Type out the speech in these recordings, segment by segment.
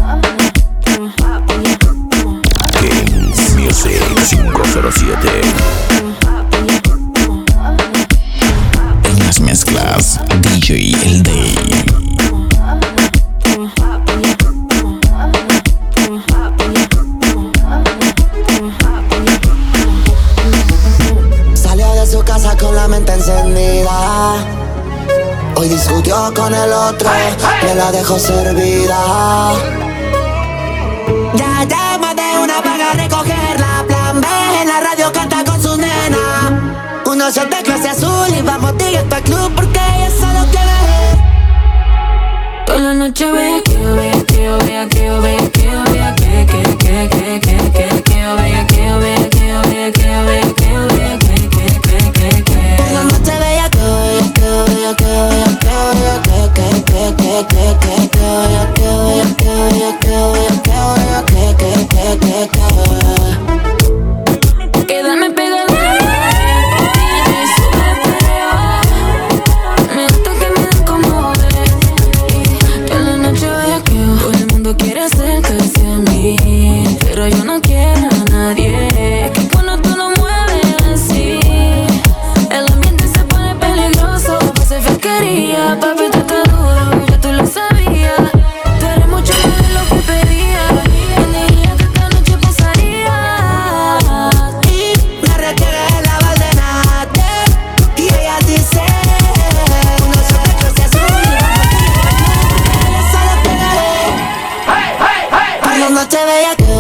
Kings Music 507. En las mezclas, DJ El Day. Salió de su casa con la mente encendida. Hoy discutió con el otro, me la dejó servida. Ya llama de una para recogerla. Plan B en la radio canta con su nena. Uno shot de clase azul y vamos directo al club porque ella solo quiere. Toda la noche ve que yo vea, que yo vea, que yo vea, que yo vea, que yo vea, que yo vea, que yo vea, que yo vea, que yo vea, Toda la noche veía que yo vea, que yo vea, que yo vea, quedarme pegada a la pared, DJ sube perreo. Me gusta que me den como ven. Toda la noche veo que todo el mundo quiere acercarse a mí, pero yo no quiero a nadie. Es que cuando tú lo mueves así, el ambiente se pone peligroso. Pase fresquería, papi, tú estás duro, ya tú lo sabías. Tú eres mucho más de lo que pedía. ¿Quién diría que esta noche pasaría? y me requiere la valdenate. Y ella dice: uno shot de clase azul y vamos a solo pegaré. Por la noche veía que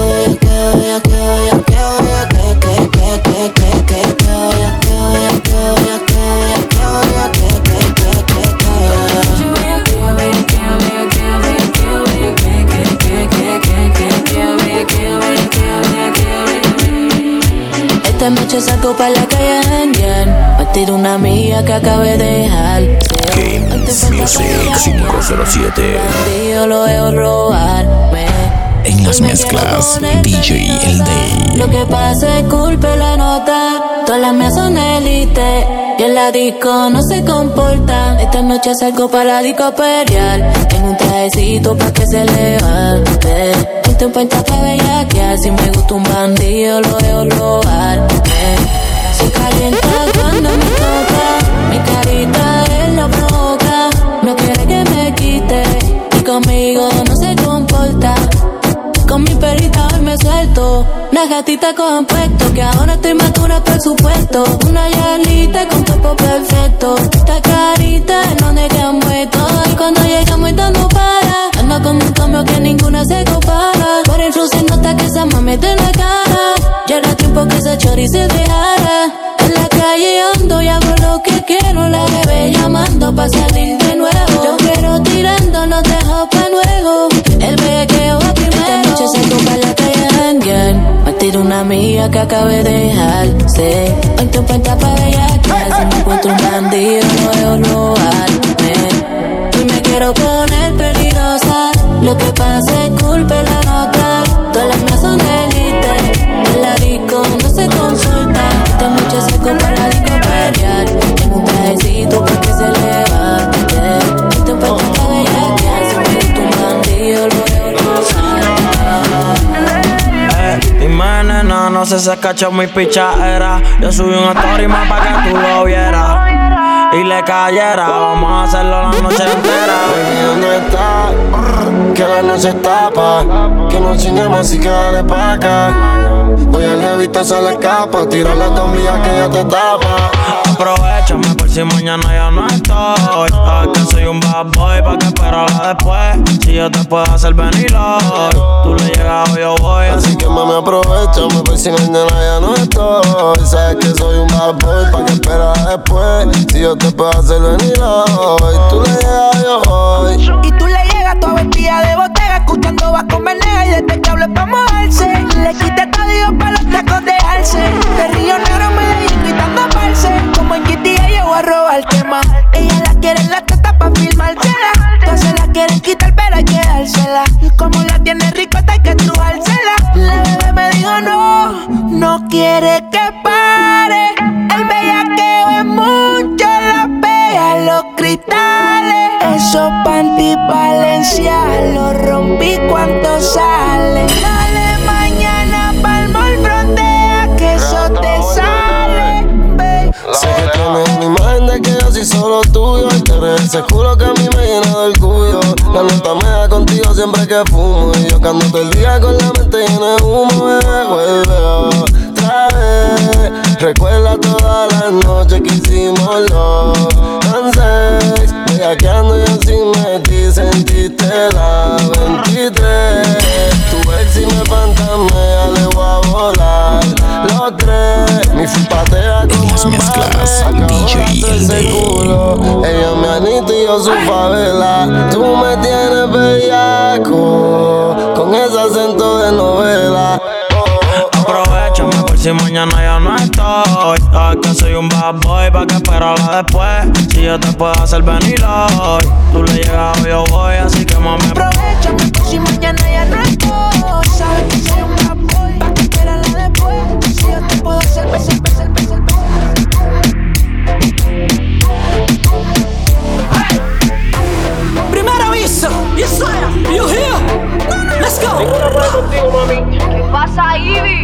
esta noche salgo pa' la calle a janguear. Me tiro una amiga que acabé de dejar. Kings Music 507. Yo lo veo robarme. En las mezclas, DJ El Day. Lo que pasa es culpa la nota. Todas las mías son élite. Y en la disco no se comporta. Esta noche salgo pa' la disco a pelear. Tengo un trajecito pa' que se levante. Ponte un puente pa' bellaquear. Si me gusta un bandido lo veo robarme. Se calienta cuando me toca. Mi carita él lo provoca. No quiere que me quite. Y conmigo no se comporta. Con mi perita hoy me suelto. Una gatita con puesto, que ahora estoy madura por supuesto. Una yarlita con cuerpo perfecto. Esta carita en donde que han muerto. Y cuando llegamos dando para. Ando con un cambio que ninguna se compara. Por el flow se nota que esa mami está en la cara. Ya era tiempo que esa chori se dejara. En la calle ando y hago lo que quiero. La bebé llamando pa' salir de nuevo. Yo quiero tirando, no dejo pa' luego. El bellaqueo va primero. Esta noche salgo pa' la calle a janguear. Me tiro una amiga que acabé de dejarse. Hoy te cuenta pa' bellaquear. Si me encuentro un bandido, lo veo robarme. Hoy me quiero poner peligrosa. Lo que pasa es culpa de la nota. Todas las mías son élite. En la disco no se consulta. Esta noche salgo pa' la disco a pelear. Tengo un trajecito pa' que se levante. Hoy te cuenta pa' bellaquear. Si me gusta un bandido, lo veo robarme. Dime nena, no sé si es cacho mi pichadera. Yo subí un story más pa' que tú lo vieras y le cayera. Vamos a hacerlo la noche entera. Baby, ¿dónde estás? Que la noche está pa' que nos chinemos y que dale pa' acá. Voy a levitar, se le escapa. Tira la tomilla que ya te tapa. Aprovechame por si mañana ya no estoy. Sabes que soy un bad boy, pa' que esperarla después. Si yo te puedo hacer venir hoy, tú le llegas o yo voy. Así que mami, aprovechame por si mañana ya no estoy. Sabes que soy un bad boy, pa' que esperarla después. Si yo te puedo hacer venir hoy, tú le llegas o yo voy. Y tú le llegas toda vestida de botega, escuchando vas con Venegas y desde que hable pa' mojarse. Le quité todo Dios pa' los tacos de alce. De Río Negro a Medellín gritando parce. Como en GTA llegó a robarte más. Ella la quiere en la teta pa' filmársela. Todas se la quieren quitar pero hay que dársela. Y como la tiene rico hay que trujársela. La bebé me dijo no, no quiere que pare. El bellaqueo es mucho, la pega los cristales. Esos panty Valencia los rompí cuántos ese culo que a mí me llena de orgullo. La nota me da contigo siempre que fumo. Y yo que ando todo el día con la mente llena de humo. Vuelve otra vez. Recuerda todas las noches que hicimos los dances. Bellaqueando y así me di, sentiste la 23. Tu ex y me fantasmea, le voy a volar los tres. Mi patea En como las mezclas, DJ El Day. ella me anita y yo su favela. Tú me tienes bellaco con ese acento de novela. Aprovechame por si mañana ya no estoy. Sabes que soy un bad boy, pa' que esperarla después. Si yo te puedo hacer venir hoy, tú le llegas o yo voy, así que mami. Aprovechame por si mañana ya no estoy. Sabes que soy un bad boy, pa' que esperarla después. Si yo te puedo hacer beso. Primer aviso, yes I am, you here? Let's go. ¿Qué pasa, Ivy?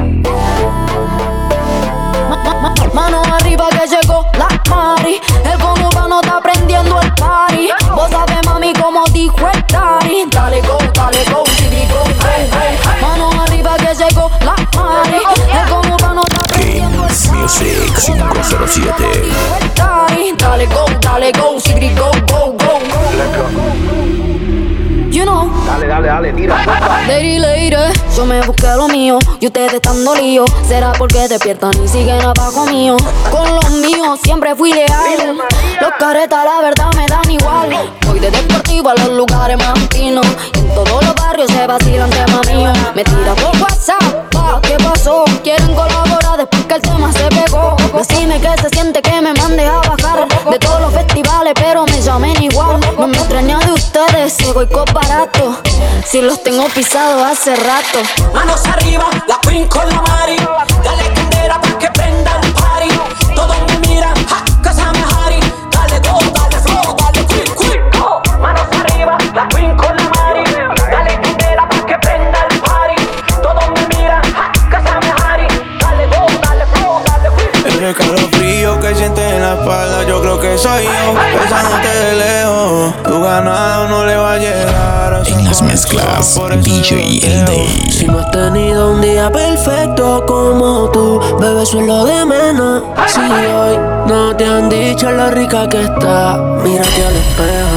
Mano arriba que llegó la Mari. El conurbano está prendiendo el party. Vos sabés, mami, como dijo el daddy. Dale go, sigri go, go. Mano arriba que llegó la Mari. El conurbano está prendiendo el Kings Music 507. Dale go, sigri go, go, go. You know. Dale, tira. Lady, yo me busqué lo mío y ustedes están dolidos. Será porque despiertan y siguen abajo mío. Con los míos siempre fui leal. Los caretas la verdad me dan igual. Voy de deportivo a los lugares más finos. Y en todos los barrios se vacilan tema mío. Me tira por WhatsApp, pa, ¿qué pasó? Quieren colaborar después que el tema se pegó. Decime que se siente que me mande a bajar de todos los festivales, pero me llamen igual. No me extraña de ustedes, ese boicot barato. Si los tengo pisados hace rato. Manos arriba, la Queen con la Mari. Dale candela pa' que prenda el party. Todos me miran, ja, casa me Harry. Dale go, dale flow, dale quick. Manos arriba, la Queen con la Mari. Dale candela pa' que prenda el party. Todos me miran, ja, casa me Harry. Dale go, dale flow, dale quick. El escalofrío que sientes en la espalda, yo creo que soy yo, besándote de lejos. Tu ganado no le va a llegar. En las mezclas, DJ El Day. Si no has tenido un día perfecto como tú, bebé, eso es lo de menos. Si hoy no te han dicho lo rica que está, mírate al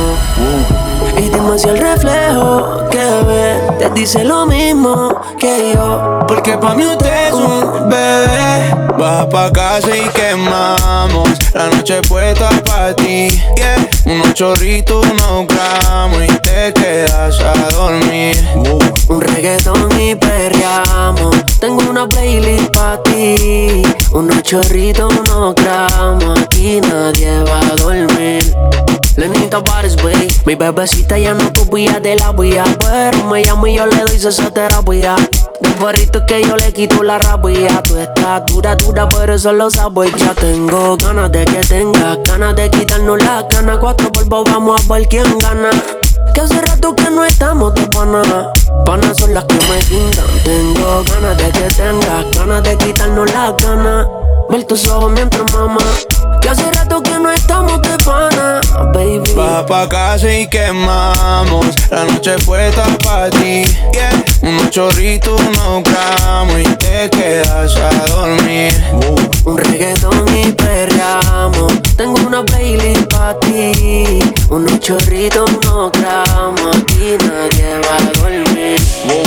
espejo y dime si el reflejo que ves te dice lo mismo que yo. Porque pa' mí usted es un bebé. Baja pa' casa y quemamos la noche puesta pa' ti, yeah. Unos chorritos, unos gramos y te quedas a dormir. Un reggaetón y perreamos. Tengo una playlist pa' ti. Unos chorritos, unos gramos. Aquí nadie va a dormir. Lenita Bares, wey. Mi bebecita ya no copia de la vía, pero me llamo y yo le doy sesoterapia. De perrito que yo le quito la rabia. Tú estás dura, pero eso lo sabes. Ya tengo ganas de que tengas ganas de quitarnos las ganas. 4 polvos, vamos a ver quién gana. Que hace rato que no estamos de pana. Panas son las que me pintan. Tengo ganas de que tengas ganas de quitarnos las ganas. Ver tus ojos mientras mama. Que hace rato que no estamos de pana, baby. Baja pa' casa y quemamos la noche puesta pa' ti, yeah. Unos chorritos, unos gramos y te quedas a dormir. Un reggaetón y perreamos. Tengo una playlist pa' ti. Unos chorritos, unos gramos. Aquí nadie va a dormir.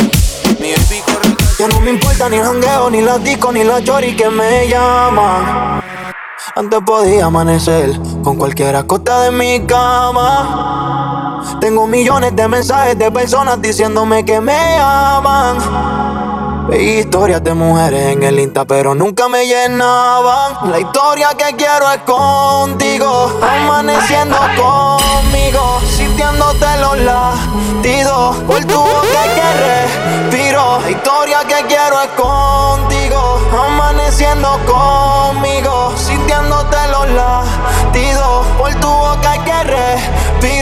Mi baby corre. Ya no me importa ni el jangueo, ni los discos, ni los choris que me llaman. Antes podía amanecer con cualquiera costa de mi cama. Tengo millones de mensajes de personas diciéndome que me aman. Veí historias de mujeres en el Insta, pero nunca me llenaban. La historia que quiero es contigo, amaneciendo conmigo, sintiéndote los latidos por tu boca que respiro. La historia que quiero es contigo, amaneciendo conmigo, sintiéndote los latidos por tu boca que respiro. Y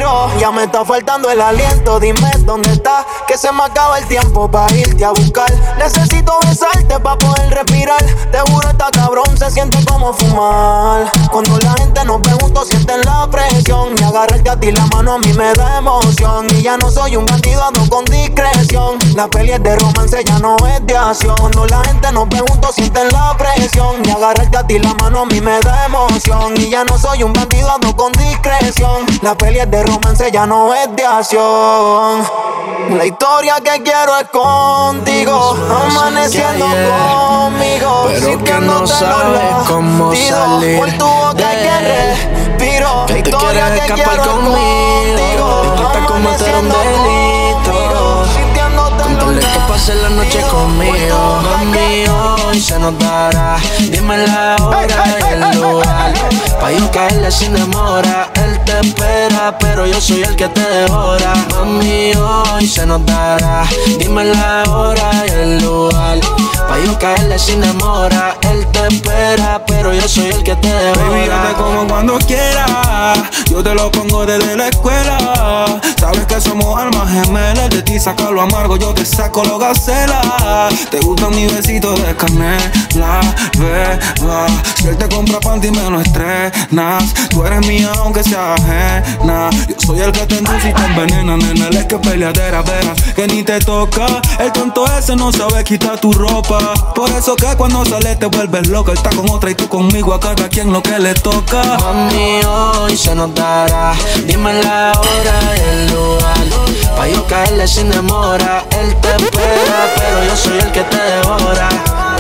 Ya me está faltando el aliento, dime dónde estás, que se me acaba el tiempo pa' irte a buscar. Necesito besarte pa' poder respirar. Te juro esta cabrón se siente como fumar. Cuando la gente nos ve juntos sienten la presión. Y agarrarte a ti la mano a mí me da emoción. Y ya no soy un bandido, ando con discreción. La peli es de romance, ya no es de acción. Cuando la gente nos ve juntos sienten la presión. Y agarrarte a ti la mano a mí me da emoción. Y ya no soy un bandido, ando con discreción. La peli es de romance, ya no es de acción. La historia que quiero es contigo, amaneciendo conmigo, pero que no sabes cómo salir por tu boca que respiro. Que te quieres escapar conmigo, hasta cometer un delito. Contarle que pase la noche conmigo, hoy se nos dará. Dime la hora y el lugar, pa' yo caerle sin demora. Él te espera, pero yo soy el que te devora. Mami, hoy se nos dará. Dime la hora y el lugar, pa' yo caerle sin demora. Él te espera, pero yo soy el que te devora. Baby, yo te como cuando quieras, yo te lo pongo desde la escuela. Sabes que somos almas gemelas, de ti saca lo amargo, yo te saco lo gacela. Te gustan mis besitos de canela, beba. Si él te compra panty me lo estrenas. Tú eres mía aunque sea ajena. Yo soy el que te endulza y te envenena. Nena, él es que peleadera, verás que ni te toca. El tonto ese no sabe quitar tu ropa. Por eso que cuando sale te vuelves loca. Él está con otra y tú conmigo, a cada quien lo que le toca. Mami, hoy se nos dará. Dime la hora y el lugar, pa' yo caerle sin demora. Él te espera, pero yo soy el que te devora.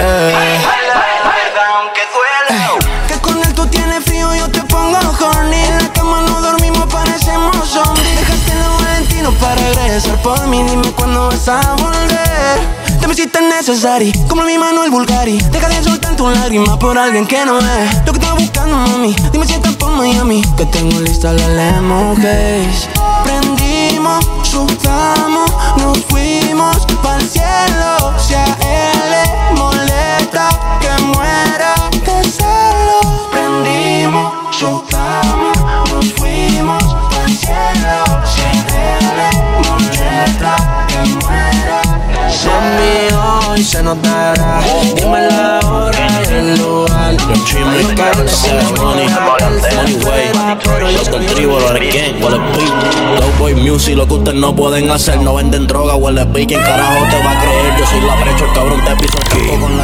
Que con él tú tienes frío, yo te pongo horny. En la cama no dormimos, parecemos zombies. Dejaste el Valentino para regresar por mí. Dime cuándo vas a volver. Te me hiciste necesario, como mi Manuel Bulgari. Deja de soltar tu lágrima por alguien que no es lo que estaba buscando, mami. Dime si estás por Miami, que tengo lista la emojis. Prendimos, sudamos, nos fuimos pa'l cielo. Si a él le molesta que muera de celo. Prendimos, sudamos, nos fuimos pa'l cielo. Si a él le molesta que muera de celo. Mami, hoy se nos dará. Dime la hora y el lugar. Money way, los del tribo, los del gang, huele pico. Low boy music, lo que ustedes no pueden hacer. No venden droga, huele pico. ¿Quién carajo te va a creer? Yo soy la brecha, el cabrón te piso el campo con la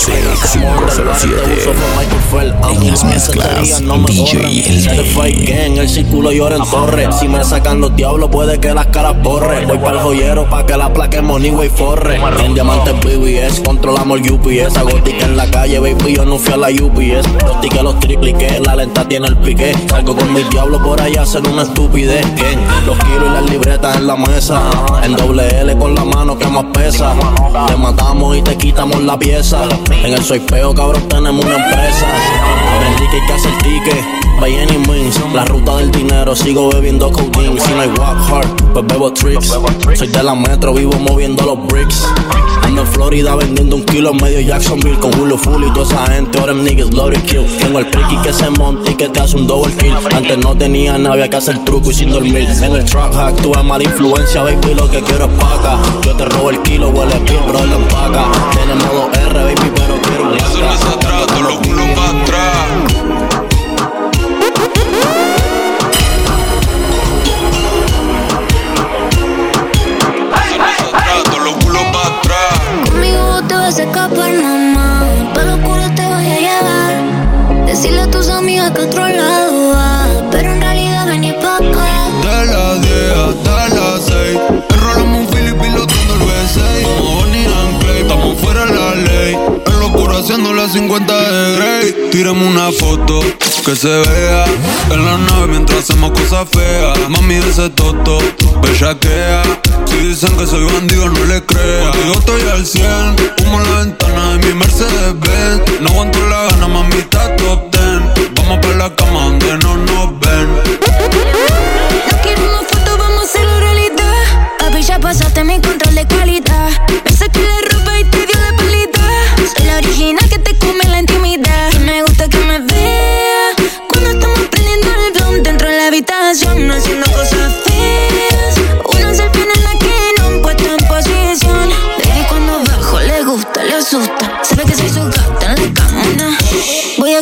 En las mezclas, DJ El Day. El círculo llora en torre. Si me sacan los diablos, puede que las caras borre. Voy para el joyero pa' que la plaque Money Way forre. En diamantes BBS, controlamos el UPS. Hago ticket en la calle, baby, yo no fui a la UPS. Los tickets los tripliqué, la lenta tiene el piqué. Salgo con mis diablos por allá, hacen una estupidez. ¿Quién? Los kilos y las libretas en la mesa. En doble L con la mano que más pesa. Te matamos y te quitamos la pieza. En el soy peo, cabrón, tenemos una empresa. Aprendí que hay que hacer ticket, by any means. La ruta del dinero, sigo bebiendo codeine. Si no hay walk hard, pues bebo tricks. Soy de la metro, vivo moviendo los bricks. Ando en Florida vendiendo un kilo en medio Jacksonville con Julio Full y toda esa gente. Ahora niggas loaded kill. Tengo el pricky que se monta y que te hace un double kill. Antes no tenía nada, había que hacer truco y sin dormir. En el trap hack tuve mala influencia, baby, lo que quiero es paca. Yo te robo el kilo, huele bien, bro, la empaca. Tiene modo R, baby, pero quiero un atrás, todos los culos para atrás. Conmigo te vas a escapar, mamá. Pa' lo oscuro te voy a llevar. Decirle a tus amigas que otro lado va, pero en realidad vení pa' acá. De las 10 hasta las 6 enrolamos un Philip pilotando el V6. Como Bonnie and Clyde, estamos fuera de la ley. En locura haciendo las 50 de Grey. Tírame una foto que se vea en la nave mientras hacemos cosas feas. Mami, ese toto, bellaquea. Si dicen que soy bandido, no le creas. Yo estoy al 100, humo en la ventana de mi Mercedes-Benz. No aguanto la gana, mami, está top 10. Vamos pa' la cama donde no nos ven. No quiero una foto, vamos a hacerlo realidad. Papi, ya pasaste mi control de calidad. Me saqué la ropa y te dio la palita. Soy la original que te come la intimidad. Y me gusta que me vea cuando estamos prendiendo el blunt dentro de la habitación, haciendo cosas feas.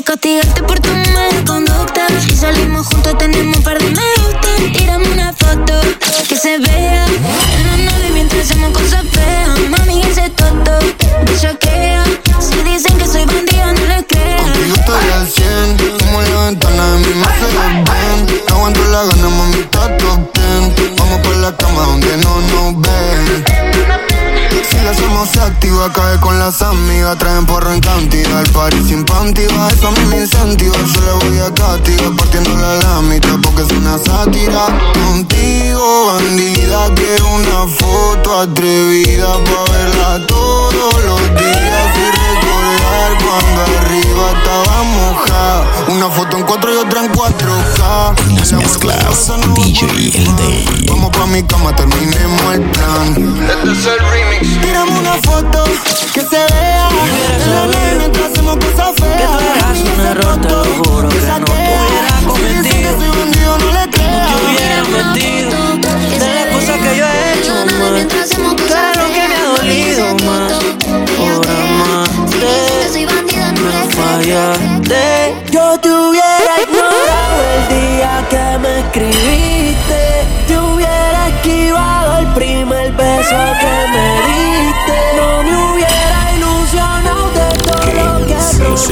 castigarte por tu mala conducta. Si salimos juntos tenemos un par de me gustan. Tírame una foto que se vea en la nave mientras hacemos cosas feas. Mami, ese toto me choquea. Si dicen que soy bandida, no les creas. Contigo estoy al 100, como la ventana de mi Mercedes Benz. No aguanto la gana, mami, está top 10. Vamos por la cama donde no nos ven. Si la hacemos se activa, cae con las amigas. Traen porro en cantidad, el party sin pantiva. Eso a mí me incentiva, yo le voy a castigar partiéndola a la mitad porque es una sátira. Contigo, bandida, quiero una foto atrevida pa' verla todos los días y recordar cuando arriba estaba mojada. Una foto en 4 y otra en 4K. En las mezclas, DJ El Day. Vamos pa' mi cama, terminemos el plan. Este es el remix. Tiramos una foto que se vea en la nave mientras hacemos cosas feas. Que tú eras un error, te lo juro que no te hubiera cometido. Si dicen que soy bandido, no le creas. No te hubiera metido de las cosas que yo he hecho, más. Claro que me ha dolido más. Por amarte, me fallaste. Yo te hubiera ignorado el día que me escribiste. Te hubiera esquivado el primer beso que me diste. No me hubiera ilusionado de todo lo que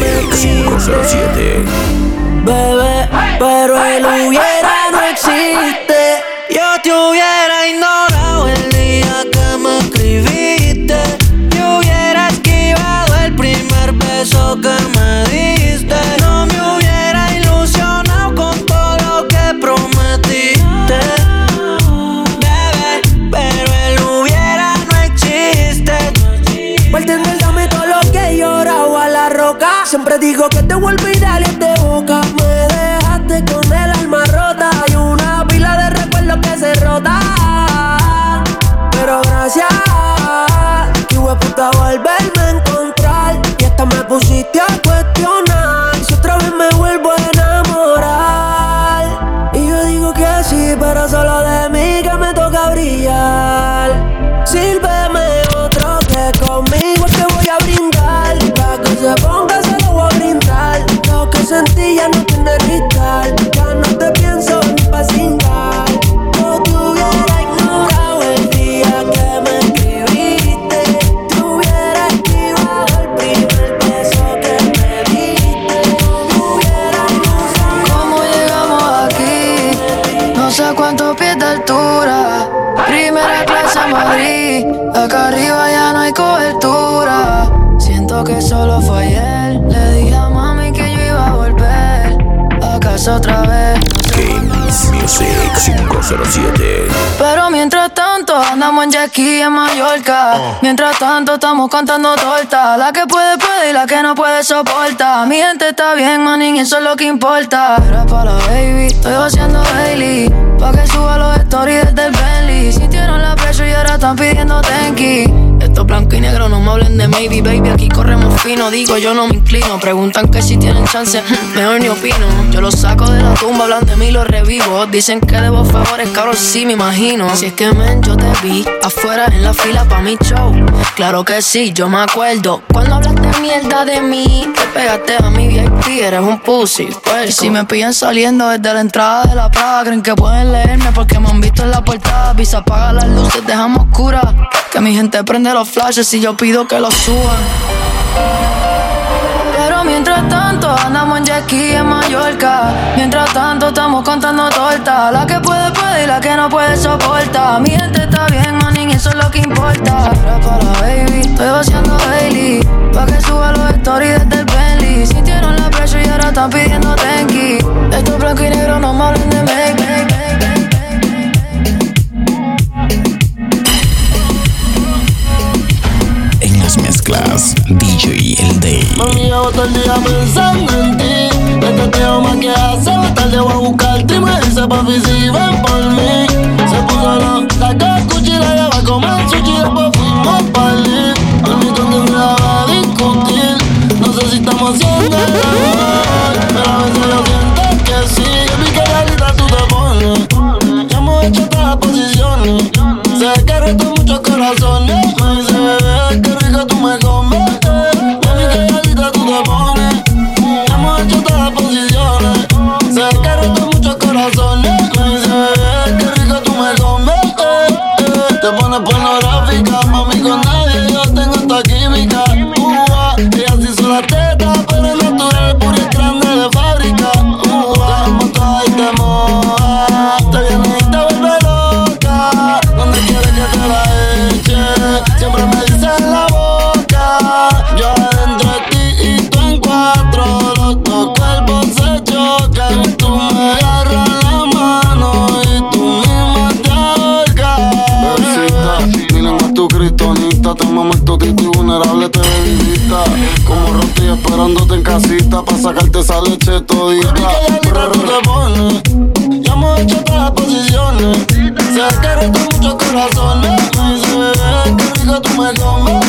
prometiste. Bebé, pero el hubiera no existe. Yo te hubiera ignorado el día que me escribiste. Yo hubiera esquivado el primer beso que me diste. No me hubiera ilusionado con todo lo que prometiste. Bebé, pero el hubiera no existe. Bartender, dame todo lo que he llorado a la roca. Siempre digo que te vuelvo a ir a de boca. Me dejaste con el alma rota. Hay una pila de recuerdos que se rota. Pero gracias, que hueputa volverme a encontrar. Y hasta me pusiste a cuestionar si otra vez me vuelvo a enamorar. Y yo digo que sí, pero solo de mí que me toca brillar. Sírveme otro que conmigo es que voy a brindar. Pa' que se ponga se lo voy a brindar. Lo que sentí ya no tiene cristal. Ya no te pienso ni pa' cingar. No te hubiera ignorado el día que me escribiste. Te hubiera esquivado el primer beso que me diste. No me hubiera ilusionado. ¿Cómo llegamos aquí? No sé cuántos pies de altura. Primera clase a Madrid. Acá arriba ya no hay cobertura. Siento que solo fue ayer. Le dije a mami que yo iba a volver a casa otra vez. Games Music 507. Pero mientras tanto andamos en jet ski en Mallorca. Mientras tanto estamos contando torta. La que puede puede y la que no puede soporta. Mi gente está bien, manín, eso es lo que importa. Era para la baby, estoy haciendo daily. Pa' que suba los stories desde el Bentley. Sintieron la presión y ahora están pidiendo tenki. Esto blanco y negro, no me hablen de maybe, baby. Aquí corremos fino, digo yo no me inclino. Preguntan que si tienen chance, mejor ni opino. Yo los saco de la tumba, hablan de mí, los revivo. Dicen que debo favores, cabrón, sí me imagino. Si es que men, yo te vi afuera en la fila pa' mi show. Claro que sí, yo me acuerdo. Cuando hablaste mierda de mí, te pegaste a mi VIP, eres un pussy, pues. Y si me pillan saliendo desde la entrada de la Prada, creen que pueden leerme porque me han visto en la portada. Visa, apaga las luces, dejamos oscura. Que mi gente prende los flashes y yo pido que los suban. Pero mientras tanto andamos en jet ski en Mallorca. Mientras tanto estamos contando torta. La que puede puede y la que no puede soporta. Mi gente está bien, manín, eso es lo que importa. Era para la baby, estoy vaciando daily. Pa' que suba los stories desde el Bentley. Sintieron la presión y ahora están pidiendo tenki. Esto blanco y negro, no me hablen de make. En las mezclas, DJ El Day. Mami, llevo todo el día pensando en ti. Este tío más que hace, más tarde voy a buscarte y me dice papi si ven por mí. Se puso loca que cuchilla la lleva a comer sushi, después fuimos pa'l por mi contenta a discutir. No sé si estamos haciendo el amor, pero a veces lo siento que sí. Baby, que realita tú te pones. Ya hemos hecho todas las posiciones. Sé que roto muchos corazones. Me dice bebé, qué rico tú me comes. Mami, que realita tú te pones. Ya hemos hecho tu kriptonita. Te mamo el totito y vulnerable te debilita. Como roti esperándote en casita pa' sacarte esa leche todita. Y que ya libre tú te pones. Ya hemos hecho todas las posiciones. Sé que roto muchos corazones. Me dice, bebé, qué rico tú me comes.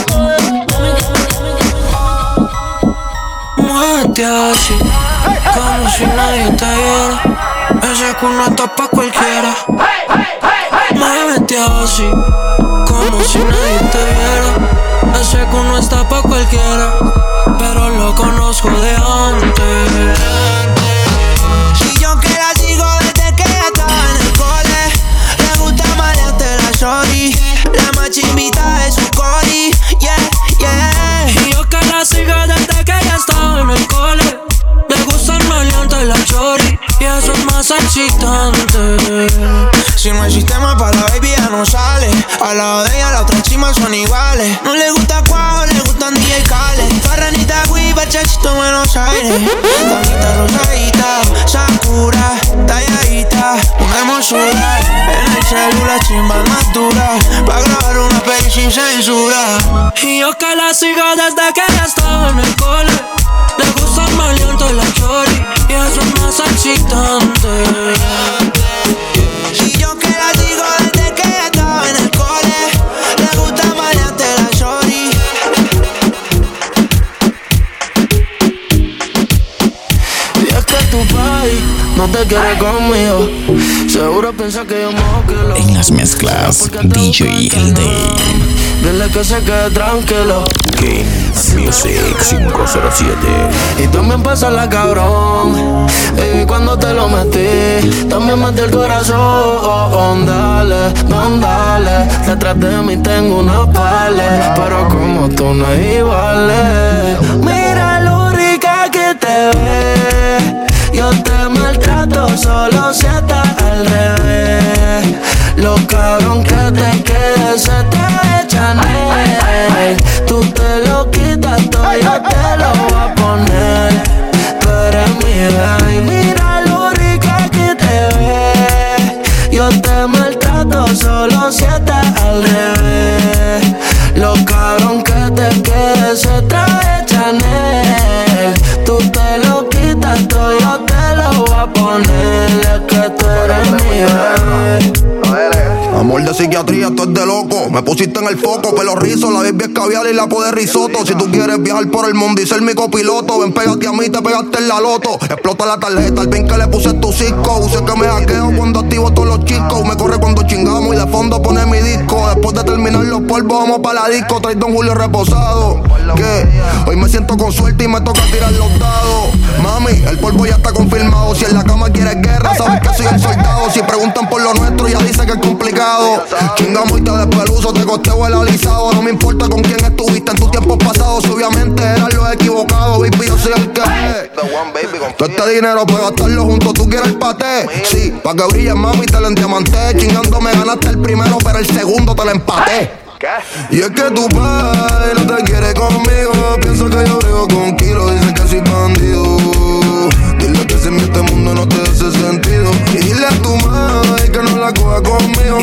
Muévete así, como si nadie te viera. Ese culo está pa' cualquiera. Muévete así, como si nadie te viera. Ese culo está pa' cualquiera, pero lo conozco de antes. Y yo que la sigo desde que ella estaba en el cole. Le gusta malearte la shorty, la más chimbita de su cori. Yeah, yeah. Y yo que la sigo desde que ella estaba en el cole. Le gusta el maleante la shorty, y eso es más excitante. Si no hay sistema para la baby ya no sale. Al lado de ella las otras chimas son iguales. No le gusta Cuajo, le gustan DJ Khaled. Farranita, Guiba, Chachito, Buenos Aires. Damita rosadita, Sakura, talladita, una hermosura. En el celular chimbas más duras, pa' grabar una peli sin censura. Y yo que la sigo desde que ella estaba en el cole. Le gusta el maleante la shorty, y eso es más excitante. Y yo que la sigo desde que ella estaba en el cole. Le gusta maleante la shorty. Y es que tu país no te quiere conmigo. Seguro piensa que yo mojo que lo. En las mezclas, DJ El Day. Dile que se quede tranquilo. Kings Music 507. Y también pasa la cabrón. Y cuando te lo metí, también metí el corazón. Dale, dale. Detrás de mí tengo una pala, pero como tú no es igual. Mira lo rica que te ves. Yo te maltrato solo si estás al revés. Lo cabrón que te quede se te echan. Tú te lo quitas todo, yo te lo voy a poner. Tú eres mi rey, mira lo rica que te ves. Yo te maltrato solo si estás al revés. Lo cabrón que te quede se te echan. Tú te lo quitas todo, yo te lo voy a poner. Es que tú eres mi rey. Amor de psiquiatría, esto es de loco. Me pusiste en el foco, pelo rizo, la baby es caviar y la de risotto. Si tú quieres viajar por el mundo y ser mi copiloto, ven, pégate a mí, te pegaste en la loto. Explota la tarjeta, el pin que le puse tu cisco. Use que me hackeo cuando activo todos los chicos. Me corre cuando chingamos y de fondo pone mi disco. Después de terminar los polvos, vamos pa' la disco. Trae Don Julio reposado. ¿Qué? Hoy me siento con suerte y me toca tirar los dados. Mami, el polvo ya está confirmado. Si en la cama quieres guerra, sabes que soy el soldado. Si preguntan por lo nuestro, ya dice que es complicado. Chingamos y te despeluzo, te costeo el alisado. No me importa con quién estuviste en tus tiempos pasados. Si obviamente eran los equivocados, baby, yo soy el que todo este dinero para gastarlo junto, tú quieres el paté. Sí, pa' que brilles, mami, te lo endiamanté. Chingando me ganaste el primero, pero el segundo te lo empaté. Y es que tu pai no te quiere conmigo. Pienso que yo vivo con kilos, dice que soy bandido. Dile que sin mí este mundo no te hace sentido. Y dile a tu madre que no la coja conmigo.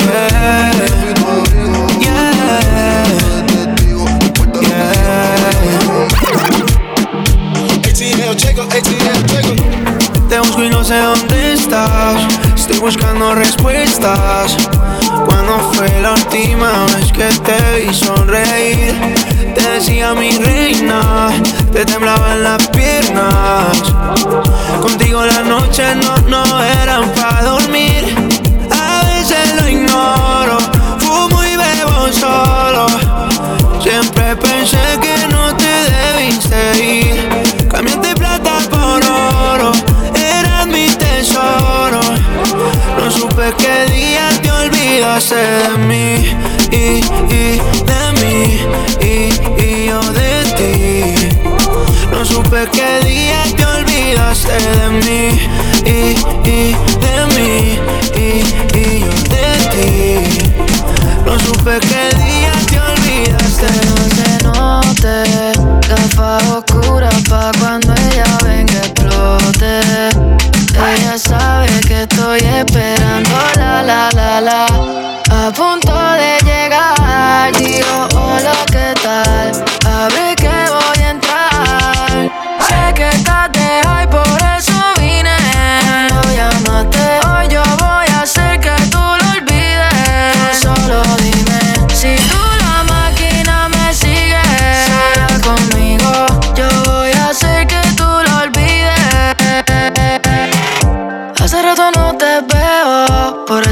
Te busco y no sé dónde estás. Estoy buscando respuestas. Cuando fue la última vez que te vi sonreír? Te decía mi reina, te temblaban las piernas. Contigo las noches no eran para dormir. A veces lo ignoro, fumo y bebo solo. Siempre pensé que no te debiste ir. Cambiaste plata por oro, eras mi tesoro. No supe qué día te olvidaste de mí y de mí y yo de ti. No supe qué día te olvidaste de mí y de mí y yo de ti. No supe qué día te olvidaste. No se note, gafas oscuras pa' cuando ella venga explote. Ella sabe que estoy esperando la. A punto de llegar, digo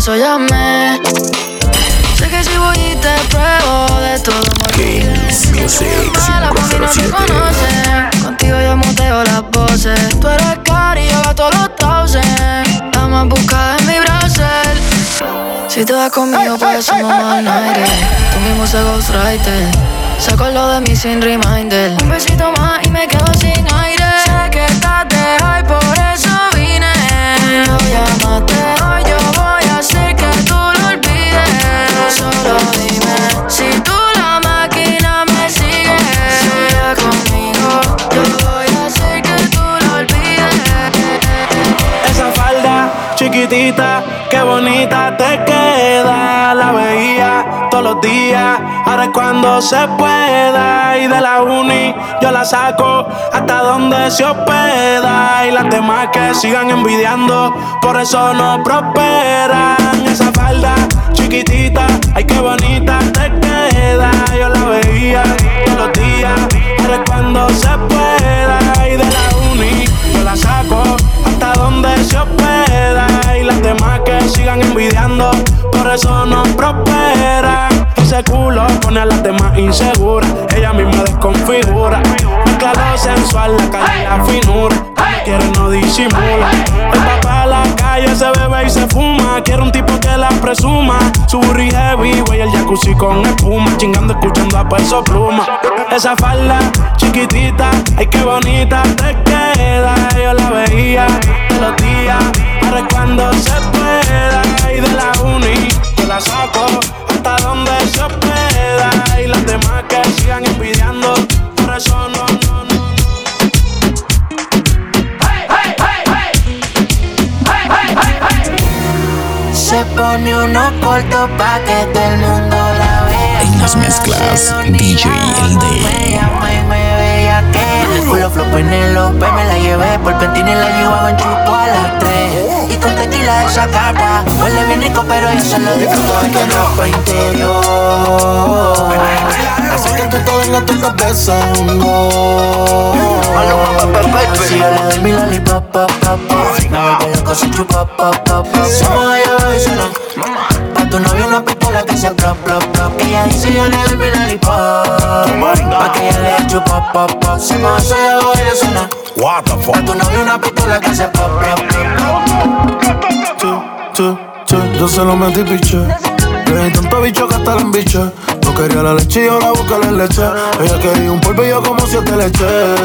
eso llamé. Sé que si voy y te pruebo de todo Games Music toda la mami no me conoce. Contigo yo muteo las voces. Tú eres Cari y yo gasto los thousand. La más buscada en mi browser. Si te vas conmigo pues somos al aire. Tú mismo se ghostwriter. Saco lo de mí sin reminder. Un besito más y me quedo sin aire. Sé que estás de high, por eso vine. Tú lo llamaste, hoy yo voy a hacer que tú lo olvides. Solo dime si tú la máquina me sigues. Sigue conmigo, yo voy a hacer que tú lo olvides. Esa falda chiquitita, qué bonita te queda. La veía todos los días, ahora es cuando se pueda. Y de la uni yo la saco hasta donde se hospeda. Y las demás que sigan envidiando, por eso no prosperan. Esa falda chiquitita, ay qué bonita te queda. Yo la veía todos los días, ahora es cuando se pueda. Y de la uni yo la saco hasta donde se hospeda. Y las demás que sigan envidiando, por eso no prospera. Ese culo pone a las demás inseguras. Ella misma desconfigura. Mezcla lo sensual, la calidad y la finura. Cuando quiere no disimula. El papá a la calle se bebe y se fuma. Quiere un tipo que la presuma. Su burri heavy, güey, el jacuzzi con espuma. Chingando, escuchando a Peso Pluma. Esa falda chiquitita, ay qué bonita te queda. Yo la veía todos los días, ahora es cuando se pueda. Y de la uni yo la saco hasta donde se hospeda. Y las demás que sigan envidiando, por eso no. Se pone unos cortos pa' que todo el mundo la vea. En las mezclas, DJ El Day. Me veía que el culo flopo en el Ope, me la llevé por Pentina y la llevaba en chupo a las 3. Y con tequila de esa carta, huele bien rico pero yo se lo disfruto en que ropa interior. Así que tú te vengas tu cabeza, Si yo le doy mi lollipop, pop, pop, pop, me vuelve loco si chupa, pop, pop, pop. Somos allá y suena. Pa' tu novio una pistola que se plop, plop, plop. Ella dice yo le doy mi lollipop, pa' que ella le dé chupa, pop, pop. Somos allá y suena. Pa' tu novio una pistola que se plop, plop, plop. Yo se lo metí piche. Le di tanto bicho que hasta la embiche. No quería la leche y yo la busqué en leche. Ella quería un polvillo como si te le eché.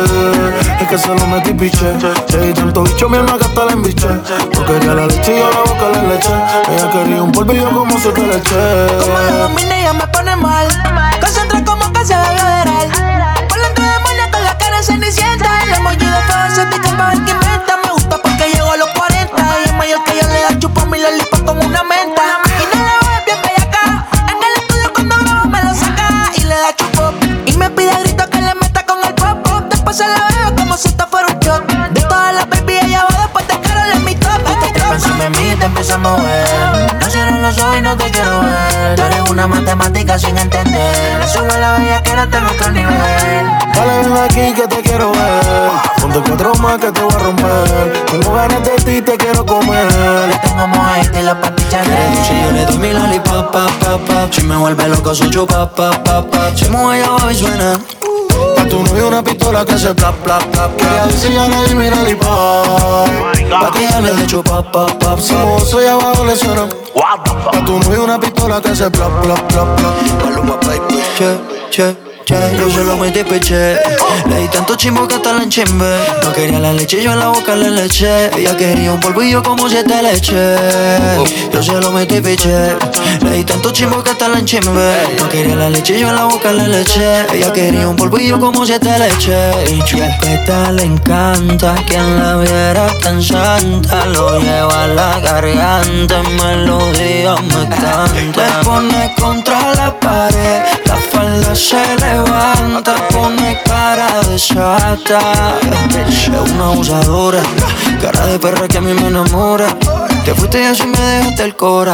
Es que se lo metí piche. Le di tanto bicho mi alma que hasta la embiche. No quería la leche y yo la busqué en leche. Ella quería un polvillo como si te le eché. Como lo domina ella me pone mal. Concentra como que se debe aderar. Por dentro de moña con la cara cenicienta. El emoji de fuego se te para ver que inventa. Me gusta porque llegó a los 40. Y es mayor que yo le da chupo a mi lollipop con una menta. Y no la veo bien bella acá. En el estudio cuando grabo me lo saca y le da chupo. Y me pide a grito que le meta con el pop pop. Después se la veo como si esto fuera un shot. De todas las baby ella va después de Karol en mi top. Te trepa encima de mí, te empieza a mover. No cierro los ojos y no te quiero ver. Tú eres una matemática sin entender. Le sube la bella que era en otro nivel. Dale ven aquí que te quiero ver. Ponte 4 más que te voy a romper. Tengo ganas de ti, te quiero comer. Le tengo mojito y la pastilla de. Si yo le doy mi lollipop, pop, pop, pop. Si me vuelve loco su chupa, pop, pop, pop. Si mueve abajo y suena. Pa' tu novio una pistola que se plap, plap, plap. Que ella dice ya le di mi lollipop. Pa' que ella le dé chupa, pop, pop. Si muevo soy abajo le suena. Pa' tu novio una pistola que se plap, plap, plap, plap. Paloma, baby. Che. Yo se lo metí peché. Le di tanto chimbo que hasta la enchimbe. No quería la leche, yo en la boca le leché. Ella quería un polvillo como si te le eché. Yo se lo metí peché. Le di tanto chimbo que hasta la enchimbe. No quería la leche, yo en la boca le leché. Ella quería un polvillo como si te le eché. Y chupeta le encanta. Quien la viera tan santa. Lo lleva a la garganta. Melodía me canta. Me pone contra la pared. La falda se levanta, pone cara de chata. Es una abusadora, cara de perra que a mí me enamora. Te fuiste y así me dejaste el cora.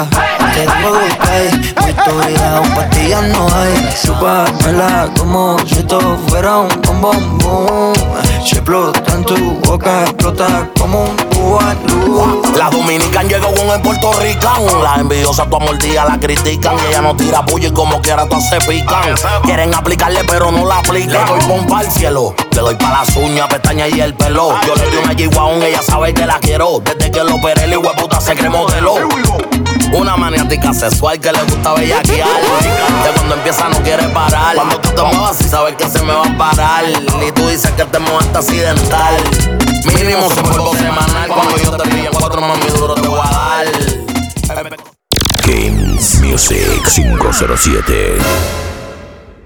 te debo gustar. Mi historia aún pastillas no hay. Chúpamela como si esto fuera un bombón. Se explota en tu boca, explota como un bubalú. La dominican llegó con el puertorricano. Las envidiosas tu mordida la critican. Y ella no tira puya y como quiera todas se pican. Quieren aplicarle pero no la aplican. Le doy pompa al cielo, le doy pa' las uñas, pestañas y el pelo. Yo le doy una G-Wagon, ella sabe que la quiero. Desde que lo operé el hijueputa se cree modelo. Una maniática sexual que le gusta bellaquear. De cuando empieza no quiere parar. Cuando tú te muevas y sabes que se me va a parar. Y tú dices que te mueves accidental. Mínimo su juego semanal. Cuando yo te pille 4 mami duro te voy a dar. Games Music 507.